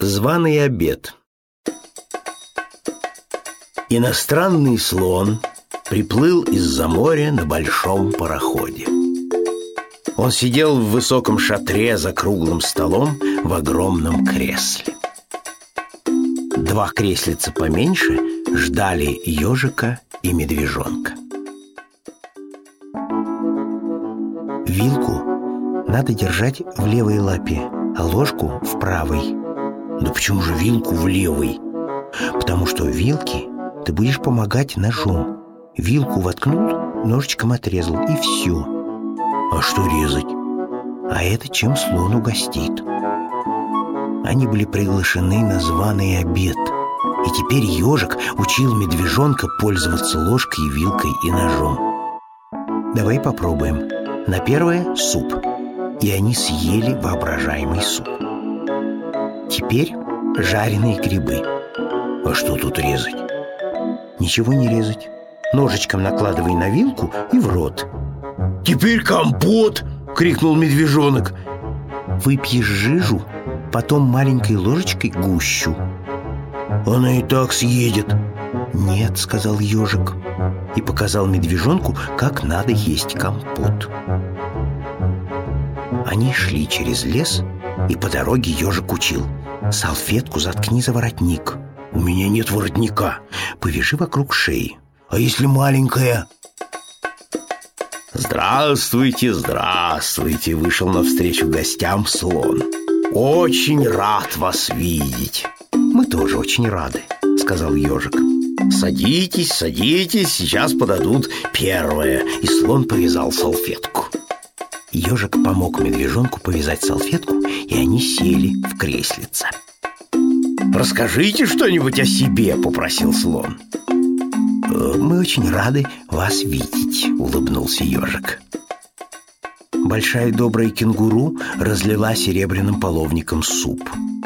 Званый обед. Иностранный слон приплыл из-за моря на большом пароходе. Он сидел в высоком шатре за круглым столом в огромном кресле. Два креслица поменьше ждали ежика и медвежонка. Вилку надо держать в левой лапе, а ложку в правой. Да почему же вилку в левой? Потому что вилке ты будешь помогать ножом. Вилку воткнул, ножичком отрезал, и все. А что резать? А это чем слон угостит. Они были приглашены на званый обед. И теперь ежик учил медвежонка пользоваться ложкой, вилкой и ножом. Давай попробуем. На первое суп. И они съели воображаемый суп. Теперь жареные грибы. А что тут резать? Ничего не резать. Ножичком накладывай на вилку и в рот. «Теперь компот!» — крикнул медвежонок. «Выпьешь жижу, потом маленькой ложечкой гущу». «Она и так съедет». «Нет», — сказал ежик и показал медвежонку, как надо есть компот. Они шли через лес, и по дороге ежик учил: салфетку заткни за воротник. У меня нет воротника. Повяжи вокруг шеи. А если маленькая? Здравствуйте, здравствуйте, вышел навстречу гостям слон. Очень рад вас видеть. Мы тоже очень рады, сказал ежик. Садитесь, садитесь, сейчас подадут первое. И слон повязал салфетку. Ежик помог медвежонку повязать салфетку, и они сели в креслице. «Расскажите что-нибудь о себе», — попросил слон. «Мы очень рады вас видеть», — улыбнулся ежик. Большая добрая кенгуру разлила серебряным половником суп.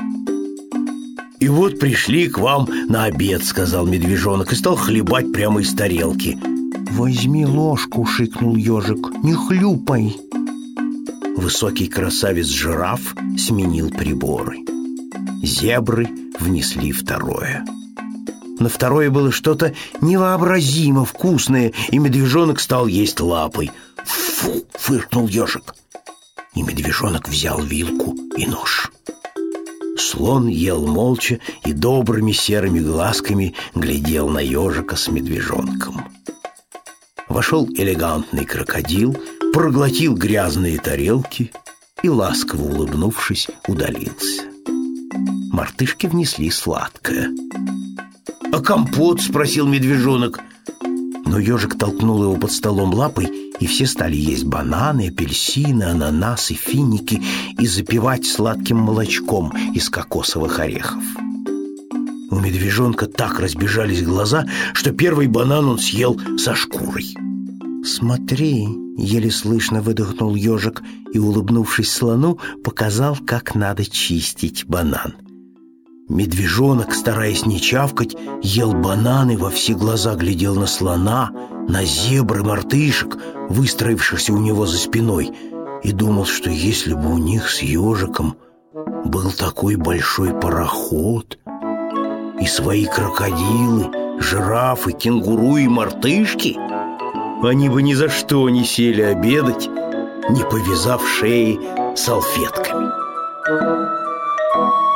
«И вот пришли к вам на обед», — сказал медвежонок и стал хлебать прямо из тарелки. «Возьми ложку», — шикнул ежик, — «не хлюпай». Высокий красавец-жираф сменил приборы. Зебры внесли второе. На второе было что-то невообразимо вкусное, и медвежонок стал есть лапой. «Фу!» — фыркнул ежик. И медвежонок взял вилку и нож. Слон ел молча и добрыми серыми глазками глядел на ежика с медвежонком. Вошел элегантный крокодил, проглотил грязные тарелки и, ласково улыбнувшись, удалился. Мартышки внесли сладкое. «А компот?» — спросил медвежонок. Но ежик толкнул его под столом лапой, и все стали есть бананы, апельсины, ананасы, финики и запивать сладким молочком из кокосовых орехов. У медвежонка так разбежались глаза, что первый банан он съел со шкурой. «Смотри!» — еле слышно выдохнул ежик и, улыбнувшись слону, показал, как надо чистить банан. Медвежонок, стараясь не чавкать, ел бананы, во все глаза глядел на слона, на зебр и мартышек, выстроившихся у него за спиной, и думал, что если бы у них с ежиком был такой большой пароход, и свои крокодилы, жирафы, кенгуру и мартышки, они бы ни за что не сели обедать, не повязав шеи салфетками.